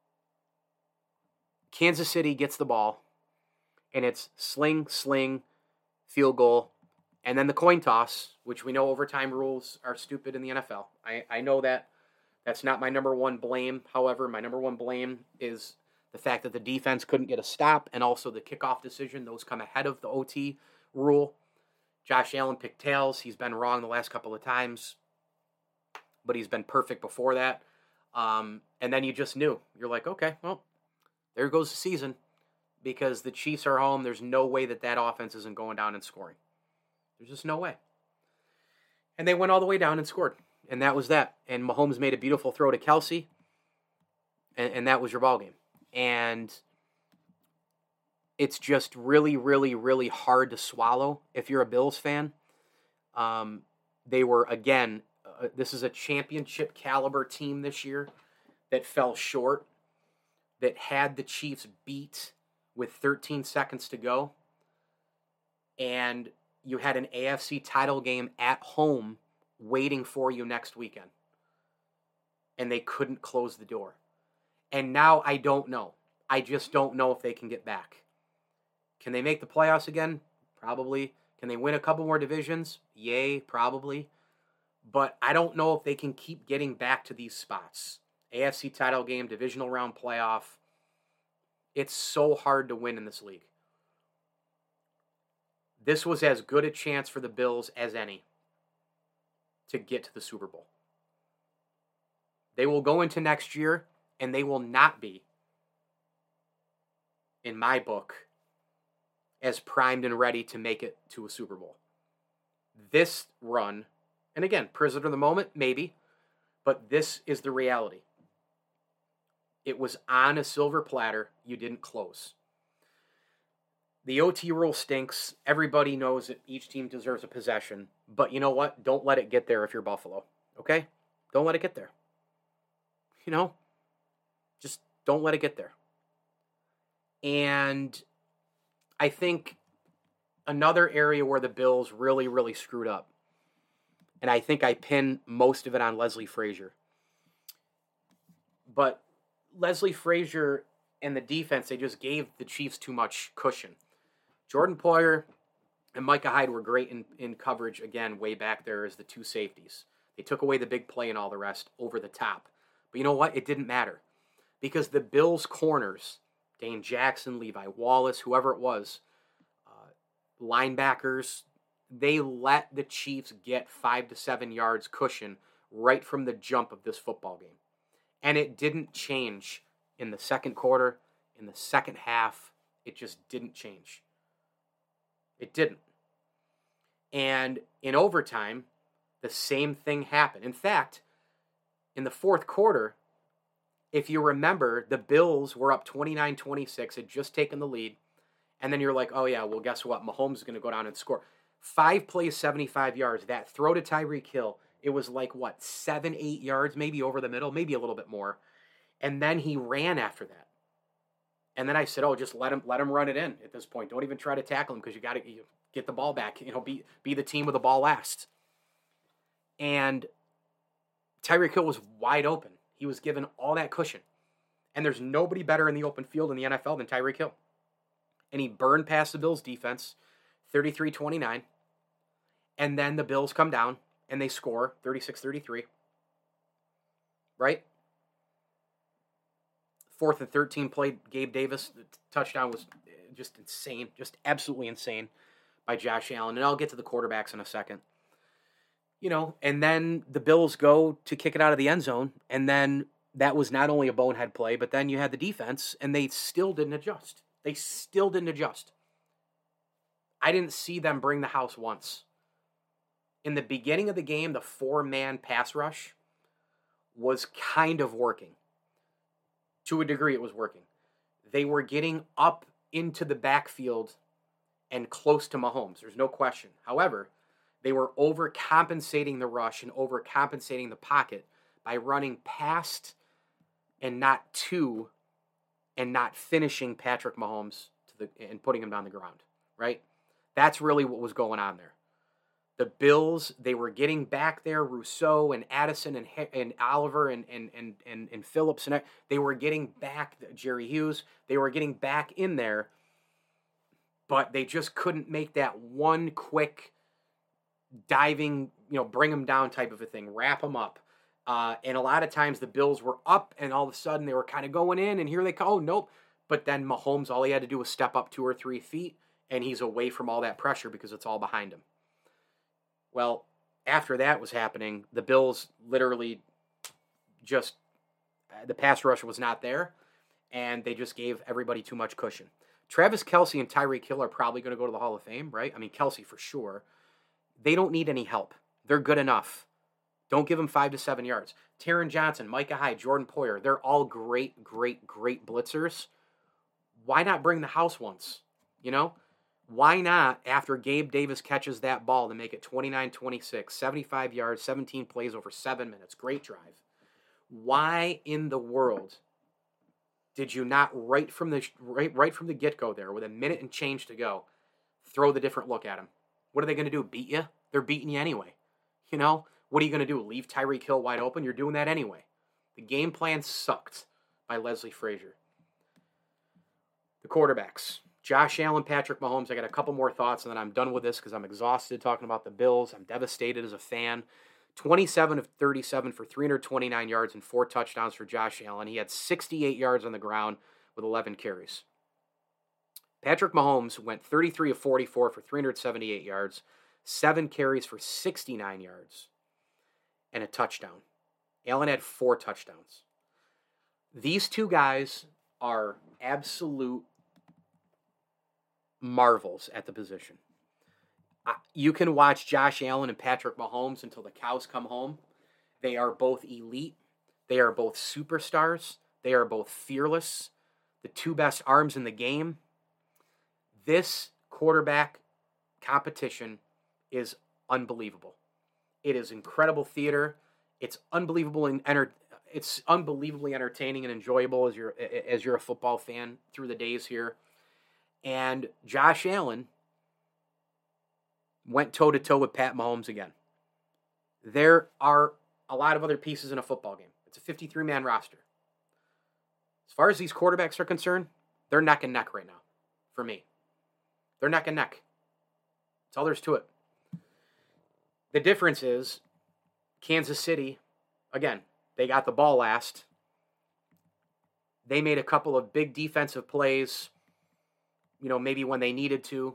Kansas City gets the ball, and it's sling, sling, field goal, and then the coin toss, which we know overtime rules are stupid in the N F L. I, I know that. That's not my number one blame. However, my number one blame is the fact that the defense couldn't get a stop, and also the kickoff decision. Those come ahead of the O T rule. Josh Allen picked tails. He's been wrong the last couple of times, but he's been perfect before that. Um, and then you just knew. You're like, okay, well, there goes the season, because the Chiefs are home. There's no way that that offense isn't going down and scoring. There's just no way. And they went all the way down and scored. And that was that. And Mahomes made a beautiful throw to Kelsey, and, and that was your ball game. And it's just really, really, really hard to swallow if you're a Bills fan. Um, they were, again, uh, this is a championship caliber team this year that fell short, that had the Chiefs beat with thirteen seconds to go. And you had an A F C title game at home waiting for you next weekend. And they couldn't close the door. And now I don't know. I just don't know if they can get back. Can they make the playoffs again? Probably. Can they win a couple more divisions? Yay, probably. But I don't know if they can keep getting back to these spots. A F C title game, divisional round playoff. It's so hard to win in this league. This was as good a chance for the Bills as any to get to the Super Bowl. They will go into next year, and they will not be, in my book, as primed and ready to make it to a Super Bowl. This run, and again, prisoner of the moment, maybe, but this is the reality. It was on a silver platter. You didn't close. The O T rule stinks. Everybody knows that each team deserves a possession. But you know what? Don't let it get there if you're Buffalo. Okay? Don't let it get there. You know? Just don't let it get there. And I think another area where the Bills really, really screwed up, and I think I pin most of it on Leslie Frazier. But Leslie Frazier and the defense, they just gave the Chiefs too much cushion. Jordan Poyer and Micah Hyde were great in, in coverage, again, way back there as the two safeties. They took away the big play and all the rest over the top. But you know what? It didn't matter. Because the Bills' corners, Dane Jackson, Levi Wallace, whoever it was, uh, linebackers, they let the Chiefs get five to seven yards cushion right from the jump of this football game. And it didn't change in the second quarter, in the second half. It just didn't change. It didn't. And in overtime, the same thing happened. In fact, in the fourth quarter, if you remember, the Bills were up twenty-nine twenty-six, had just taken the lead, and then you're like, oh yeah, well, guess what? Mahomes is going to go down and score. Five plays, seventy-five yards. That throw to Tyreek Hill, it was like, what, seven, eight yards, maybe over the middle, maybe a little bit more. And then he ran after that. And then I said, oh, just let him let him run it in at this point. Don't even try to tackle him because you got to get the ball back. You know, be be the team with the ball last. And Tyreek Hill was wide open. He was given all that cushion. And there's nobody better in the open field in the N F L than Tyreek Hill. And he burned past the Bills defense, thirty-three twenty-nine. And then the Bills come down and they score thirty-six thirty-three. Right? Fourth and thirteen played Gabe Davis. The touchdown was just insane, just absolutely insane by Josh Allen. And I'll get to the quarterbacks in a second. You know, and then the Bills go to kick it out of the end zone, and then that was not only a bonehead play, but then you had the defense, and they still didn't adjust. They still didn't adjust. I didn't see them bring the house once. In the beginning of the game, the four-man pass rush was kind of working. To a degree, it was working. They were getting up into the backfield and close to Mahomes. There's no question. However, they were overcompensating the rush and overcompensating the pocket by running past and not to and not finishing Patrick Mahomes to the and putting him down the ground, right? That's really what was going on there. The Bills, they were getting back there, Rousseau and Addison and and Oliver and and and and, and Phillips, and they were getting back, Jerry Hughes, they were getting back in there, but they just couldn't make that one quick diving, you know, bring them down type of a thing, wrap them up. Uh, and a lot of times the Bills were up and all of a sudden they were kind of going in and here they go, oh, nope. But then Mahomes, all he had to do was step up two or three feet and he's away from all that pressure because it's all behind him. Well, after that was happening, the Bills literally just, uh, the pass rush was not there and they just gave everybody too much cushion. Travis Kelce and Tyreek Hill are probably going to go to the Hall of Fame, right? I mean, Kelce for sure. They don't need any help. They're good enough. Don't give them five to seven yards. Taron Johnson, Micah Hyde, Jordan Poyer, they're all great, great, great blitzers. Why not bring the house once? You know? Why not, after Gabe Davis catches that ball, to make it twenty-nine twenty-six, seventy-five yards, seventeen plays over seven minutes. Great drive. Why in the world did you not, right from the right, right from the get-go there, with a minute and change to go, throw the different look at him? What are they going to do, beat you? They're beating you anyway. You know? What are you going to do, leave Tyreek Hill wide open? You're doing that anyway. The game plan sucked by Leslie Frazier. The quarterbacks, Josh Allen, Patrick Mahomes. I got a couple more thoughts, and then I'm done with this because I'm exhausted talking about the Bills. I'm devastated as a fan. twenty-seven of thirty-seven for three hundred twenty-nine yards and four touchdowns for Josh Allen. He had sixty-eight yards on the ground with eleven carries. Patrick Mahomes went thirty-three of forty-four for three hundred seventy-eight yards, seven carries for sixty-nine yards, and a touchdown. Allen had four touchdowns. These two guys are absolute marvels at the position. You can watch Josh Allen and Patrick Mahomes until the cows come home. They are both elite. They are both superstars. They are both fearless. The two best arms in the game. This quarterback competition is unbelievable. It is incredible theater. It's unbelievable and enter- it's unbelievably entertaining and enjoyable as you're as you're a football fan through the days here. And Josh Allen went toe-to-toe with Pat Mahomes again. There are a lot of other pieces in a football game. It's a fifty-three man roster. As far as these quarterbacks are concerned, they're neck and neck right now for me. They're neck and neck. That's all there's to it. The difference is Kansas City, again, they got the ball last. They made a couple of big defensive plays, you know, maybe when they needed to.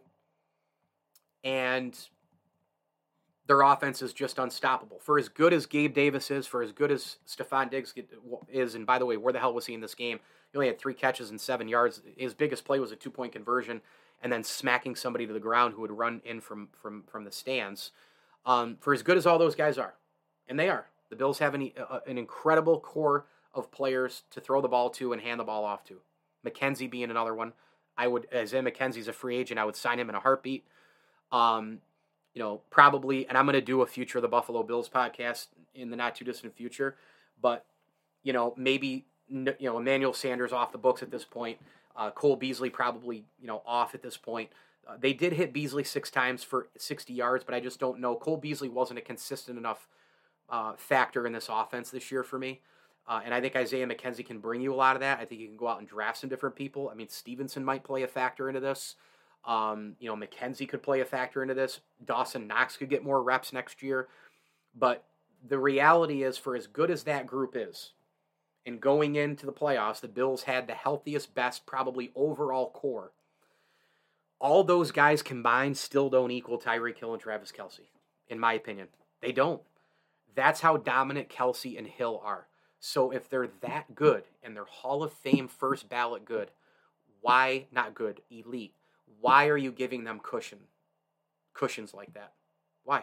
And their offense is just unstoppable. For as good as Gabe Davis is, for as good as Stephon Diggs is, and by the way, where the hell was he in this game? He only had three catches and seven yards. His biggest play was a two-point conversion and then smacking somebody to the ground who would run in from from, from the stands. Um, for as good as all those guys are, and they are, the Bills have an, uh, an incredible core of players to throw the ball to and hand the ball off to. McKenzie being another one. I would, Isaiah McKenzie's a free agent. I would sign him in a heartbeat. Um, you know, probably, and I'm going to do a Future of the Buffalo Bills podcast in the not too distant future, but, you know, maybe, you know, Emmanuel Sanders off the books at this point. Uh, Cole Beasley probably, you know, off at this point. Uh, they did hit Beasley six times for sixty yards, but I just don't know. Cole Beasley wasn't a consistent enough uh, factor in this offense this year for me. Uh, and I think Isaiah McKenzie can bring you a lot of that. I think you can go out and draft some different people. I mean, Stevenson might play a factor into this. Um, you know, McKenzie could play a factor into this. Dawson Knox could get more reps next year. But the reality is, for as good as that group is, and going into the playoffs, the Bills had the healthiest, best, probably overall core. All those guys combined still don't equal Tyreek Hill and Travis Kelce, in my opinion. They don't. That's how dominant Kelce and Hill are. So if they're that good, and they're Hall of Fame first ballot good, why, not good, elite, why are you giving them cushion, cushions like that? Why?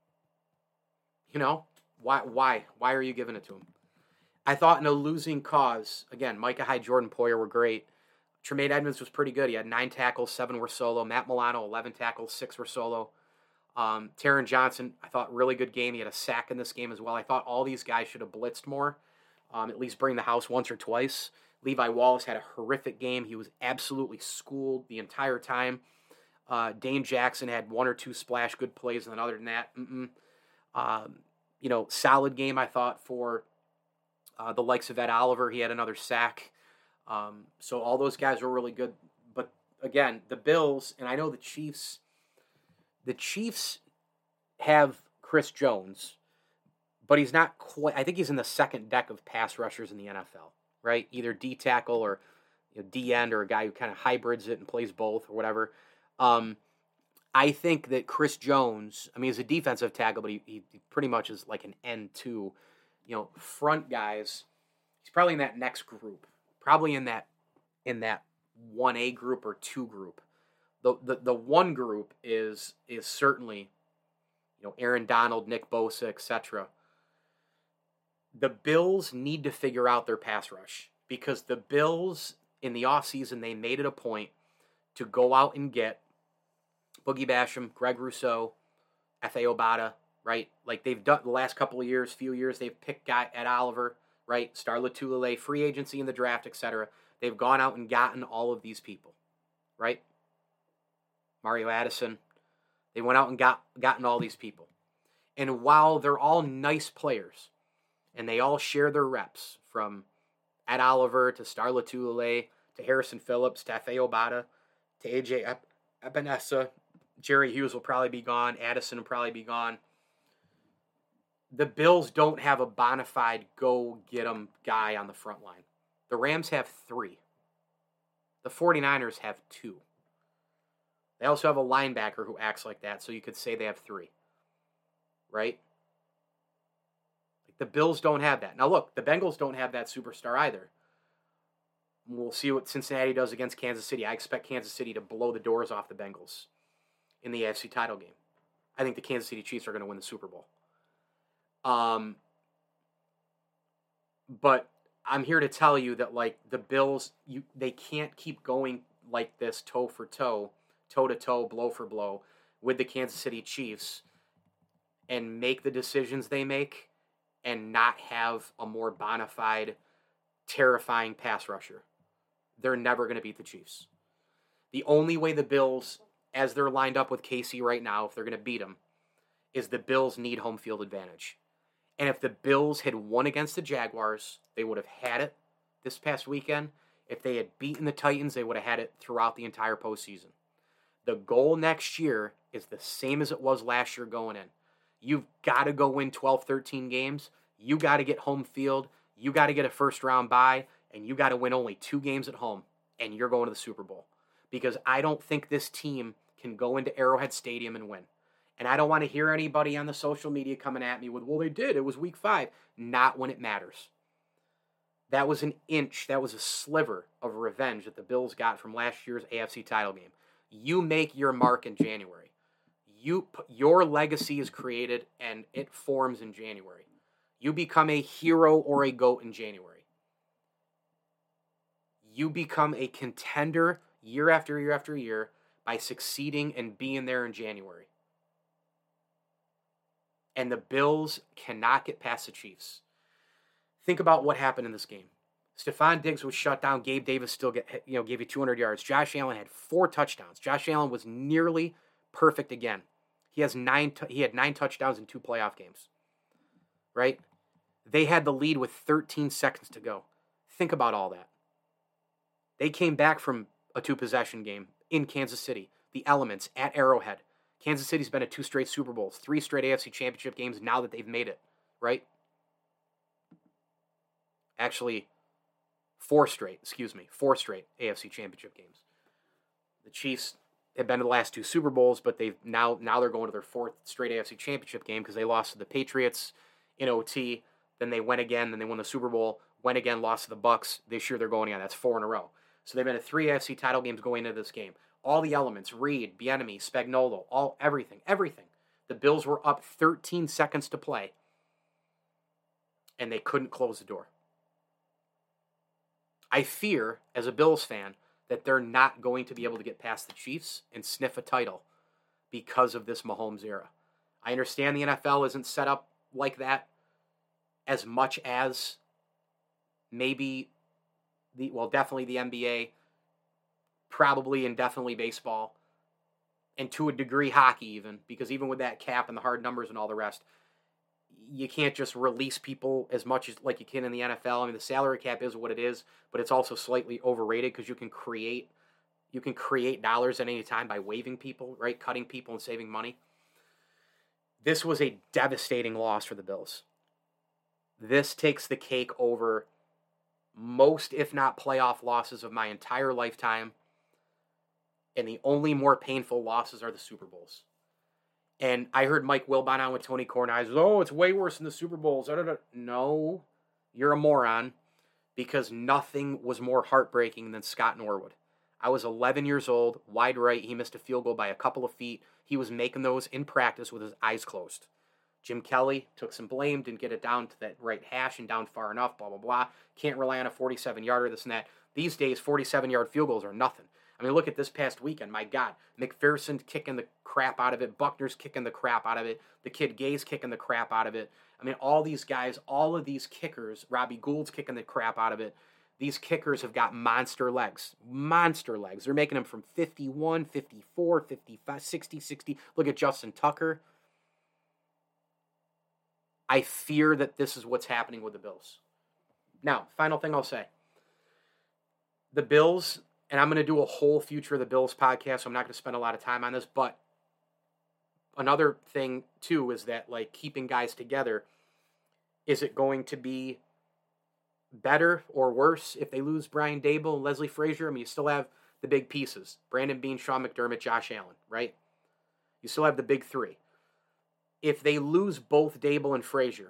You know, why, why, why are you giving it to them? I thought in a losing cause, again, Micah Hyde, Jordan Poyer were great. Tremaine Edmonds was pretty good. He had nine tackles, seven were solo. Matt Milano, eleven tackles, six were solo. Um, Taron Johnson, I thought really good game. He had a sack in this game as well. I thought all these guys should have blitzed more, um, at least bring the house once or twice. Levi Wallace had a horrific game. He was absolutely schooled the entire time. Uh, Dane Jackson had one or two splash good plays, and then other than that, mm-mm. Um, you know, solid game, I thought, for uh, the likes of Ed Oliver. He had another sack. Um, so all those guys were really good. But, again, the Bills, and I know the Chiefs, the Chiefs have Chris Jones, but he's not quite, I think he's in the second deck of pass rushers in the N F L, right? Either D tackle or you know, D end, or a guy who kind of hybrids it and plays both or whatever. Um, I think that Chris Jones, I mean, he's a defensive tackle, but he, he pretty much is like an N two. You know, front guys, he's probably in that next group. Probably in that in that one A group or two group. The the, the one group is is certainly, you know, Aaron Donald, Nick Bosa, et cetera. The Bills need to figure out their pass rush, because the Bills in the offseason, they made it a point to go out and get Boogie Basham, Greg Rousseau, F A Obata, right? Like they've done the last couple of years, few years, they've picked guy Ed Oliver, right? Star Lotulelei, free agency in the draft, et cetera. They've gone out and gotten all of these people, right? Mario Addison. They went out and got gotten all these people. And while they're all nice players, and they all share their reps, from Ed Oliver to Star Lotulelei to Harrison Phillips to F A Obata to A J Epenesa, Jerry Hughes will probably be gone. Addison will probably be gone. The Bills don't have a bona fide go-get-em guy on the front line. The Rams have three. The 49ers have two. They also have a linebacker who acts like that, so you could say they have three. Right? Like the Bills don't have that. Now look, the Bengals don't have that superstar either. We'll see what Cincinnati does against Kansas City. I expect Kansas City to blow the doors off the Bengals in the A F C title game. I think the Kansas City Chiefs are going to win the Super Bowl. Um, but I'm here to tell you that, like, the Bills, you they can't keep going like this toe for toe, toe to toe, blow for blow with the Kansas City Chiefs and make the decisions they make and not have a more bona fide, terrifying pass rusher. They're never going to beat the Chiefs. The only way the Bills, as they're lined up with K C right now, if they're going to beat them, is the Bills need home field advantage. And if the Bills had won against the Jaguars, they would have had it this past weekend. If they had beaten the Titans, they would have had it throughout the entire postseason. The goal next year is the same as it was last year going in. You've got to go win twelve, thirteen games. You got to get home field. You got to get a first-round bye, and you got to win only two games at home, and you're going to the Super Bowl. Because I don't think this team can go into Arrowhead Stadium and win. And I don't want to hear anybody on the social media coming at me with, well, they did. It was week five. Not when it matters. That was an inch. That was a sliver of revenge that the Bills got from last year's A F C title game. You make your mark in January. You, your legacy is created, and it forms in January. You become a hero or a GOAT in January. You become a contender year after year after year by succeeding and being there in January. And the Bills cannot get past the Chiefs. Think about what happened in this game. Stephon Diggs was shut down. Gabe Davis still get, you know, gave you two hundred yards. Josh Allen had four touchdowns. Josh Allen was nearly perfect again. He has nine. T- he had nine touchdowns in two playoff games. Right? They had the lead with thirteen seconds to go. Think about all that. They came back from a two-possession game in Kansas City. The elements at Arrowhead. Kansas City's been to two straight Super Bowls, three straight A F C Championship games now that they've made it, right? Actually, four straight, excuse me, four straight A F C Championship games. The Chiefs have been to the last two Super Bowls, but they've now now they're going to their fourth straight A F C Championship game because they lost to the Patriots in O T. Then they went again, then they won the Super Bowl, went again, lost to the Bucks. This year they're going again. That's four in a row. So they've been to three A F C title games going into this game. All the elements, Reed, Bieniemy, Spagnuolo, all everything, everything. The Bills were up thirteen seconds to play, and they couldn't close the door. I fear, as a Bills fan, that they're not going to be able to get past the Chiefs and sniff a title because of this Mahomes era. I understand the N F L isn't set up like that as much as maybe, the well, definitely the N B A, probably and definitely baseball, and to a degree hockey even, because even with that cap and the hard numbers and all the rest, you can't just release people as much as like you can in the N F L. I mean, the salary cap is what it is, but it's also slightly overrated because you can create you can create dollars at any time by waiving people, right? Cutting people and saving money. This was a devastating loss for the Bills. This takes the cake over most, if not playoff losses of my entire lifetime. And the only more painful losses are the Super Bowls. And I heard Mike Wilbon on with Tony Kornheiser. Oh, it's way worse than the Super Bowls. No, you're a moron, because nothing was more heartbreaking than Scott Norwood. I was eleven years old, wide right. He missed a field goal by a couple of feet. He was making those in practice with his eyes closed. Jim Kelly took some blame, didn't get it down to that right hash and down far enough, blah, blah, blah. Can't rely on a forty-seven-yarder, this and that. These days, forty-seven-yard field goals are nothing. I mean, look at this past weekend. My God, McPherson kicking the crap out of it. Buckner's kicking the crap out of it. The kid Gay's kicking the crap out of it. I mean, all these guys, all of these kickers, Robbie Gould's kicking the crap out of it. These kickers have got monster legs. Monster legs. They're making them from fifty-one, fifty-four, fifty-five, sixty, sixty. Look at Justin Tucker. I fear that this is what's happening with the Bills. Now, final thing I'll say. The Bills, and I'm going to do a whole Future of the Bills podcast, so I'm not going to spend a lot of time on this, but another thing, too, is that, like, keeping guys together, is it going to be better or worse if they lose Brian Daboll and Leslie Frazier? I mean, you still have the big pieces. Brandon Beane, Sean McDermott, Josh Allen, right? You still have the big three. If they lose both Daboll and Frazier,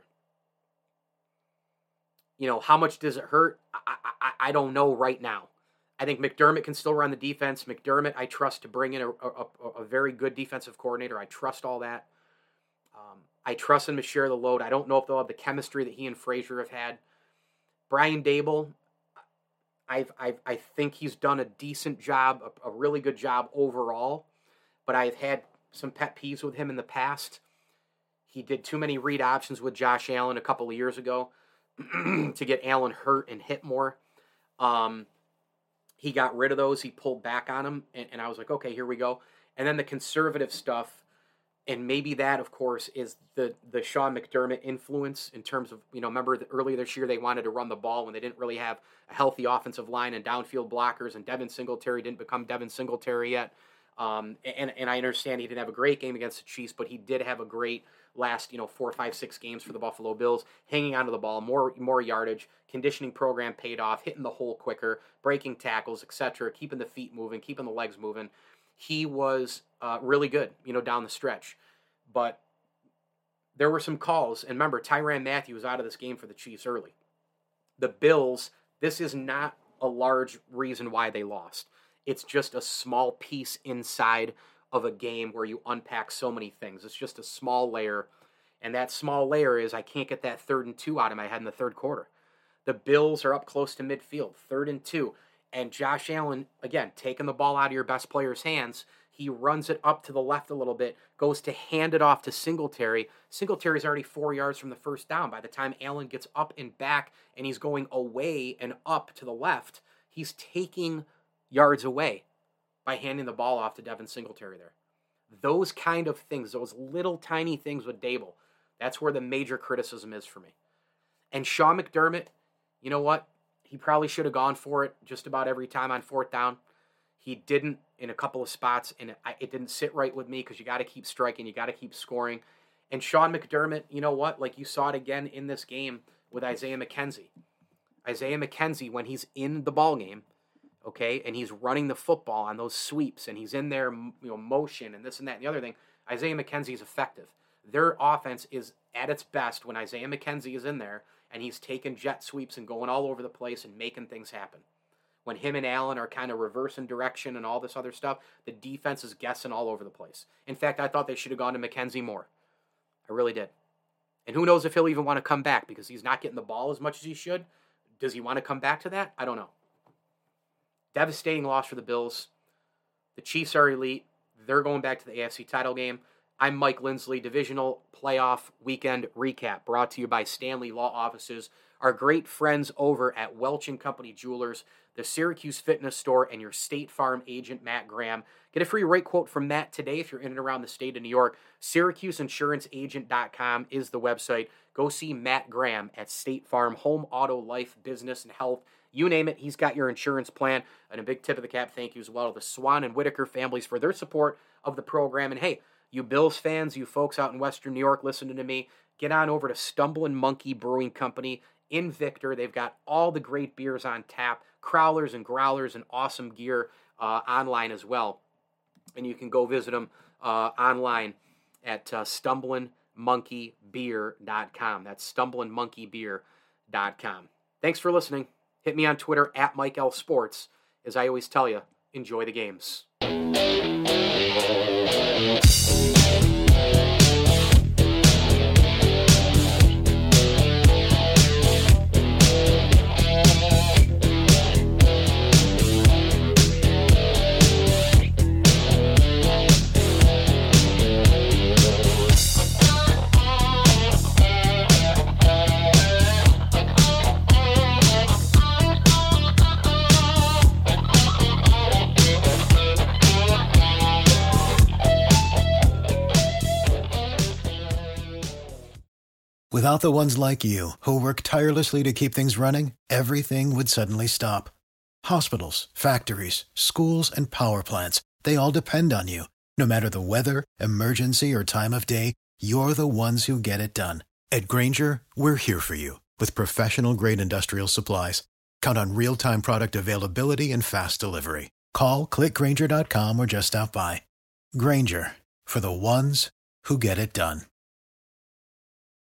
you know, how much does it hurt? I, I, I don't know right now. I think McDermott can still run the defense. McDermott, I trust to bring in a, a, a very good defensive coordinator. I trust all that. Um, I trust him to share the load. I don't know if they'll have the chemistry that he and Frazier have had. Brian Daboll, I've, I've, I think he's done a decent job, a, a really good job overall, but I've had some pet peeves with him in the past. He did too many read options with Josh Allen a couple of years ago to get Allen hurt and hit more. Um, he got rid of those. He pulled back on them, and, and I was like, okay, here we go. And then the conservative stuff, And maybe that, of course, is the the Sean McDermott influence in terms of, you know, remember that earlier this year they wanted to run the ball when they didn't really have a healthy offensive line and downfield blockers, and Devin Singletary didn't become Devin Singletary yet. Um, and, and I understand he didn't have a great game against the Chiefs, but he did have a great last, you know, four, five, six games for the Buffalo Bills, hanging onto the ball, more more yardage, conditioning program paid off, hitting the hole quicker, breaking tackles, et cetera, keeping the feet moving, keeping the legs moving. He was uh, really good, you know, down the stretch. But there were some calls, and remember, Tyrann Mathieu was out of this game for the Chiefs early. The Bills, this is not a large reason why they lost. It's just a small piece inside of a game where you unpack so many things. It's just a small layer, and that small layer is I can't get that third and two out of my head in the third quarter. The Bills are up close to midfield, third and two, and Josh Allen, again, taking the ball out of your best player's hands. He runs it up to the left a little bit, goes to hand it off to Singletary. Singletary's already four yards from the first down. By the time Allen gets up and back and he's going away and up to the left, he's taking yards away by handing the ball off to Devin Singletary there. Those kind of things, those little tiny things with Dable, that's where the major criticism is for me. And Sean McDermott, you know what? He probably should have gone for it just about every time on fourth down. He didn't in a couple of spots, and it, it didn't sit right with me because you got to keep striking, you got to keep scoring. And Sean McDermott, you know what? Like you saw it again in this game with Isaiah McKenzie. Isaiah McKenzie, when he's in the ball game, okay, and he's running the football on those sweeps, and he's in there, you know, motion and this and that and the other thing, Isaiah McKenzie is effective. Their offense is at its best when Isaiah McKenzie is in there, and he's taking jet sweeps and going all over the place and making things happen. When him and Allen are kind of reversing direction and all this other stuff, the defense is guessing all over the place. In fact, I thought they should have gone to McKenzie more. I really did. And who knows if he'll even want to come back because he's not getting the ball as much as he should. Does he want to come back to that? I don't know. Devastating loss for the Bills. The Chiefs are elite. They're going back to the A F C title game. I'm Mike Lindsley, Divisional Playoff Weekend Recap, brought to you by Stanley Law Offices, our great friends over at Welch and Company Jewelers, the Syracuse Fitness Store, and your State Farm agent, Matt Graham. Get a free rate quote from Matt today if you're in and around the state of New York. Syracuse Insurance Agent dot com is the website. Go see Matt Graham at State Farm, Home, Auto, Life, Business, and Health. You name it, he's got your insurance plan. And a big tip of the cap thank you as well to the Swan and Whitaker families for their support of the program. And hey, you Bills fans, you folks out in Western New York listening to me, get on over to Stumbling Monkey Brewing Company in Victor. They've got all the great beers on tap, crowlers and growlers and awesome gear uh, online as well. And you can go visit them uh, online at uh, stumbling monkey beer dot com. That's stumbling monkey beer dot com. Thanks for listening. Hit me on Twitter at Mike L Sports. As I always tell you, enjoy the games. Without the ones like you, who work tirelessly to keep things running, everything would suddenly stop. Hospitals, factories, schools, and power plants, they all depend on you. No matter the weather, emergency, or time of day, you're the ones who get it done. At Grainger, we're here for you with professional-grade industrial supplies. Count on real-time product availability and fast delivery. Call, click Grainger dot com, or just stop by. Grainger, for the ones who get it done.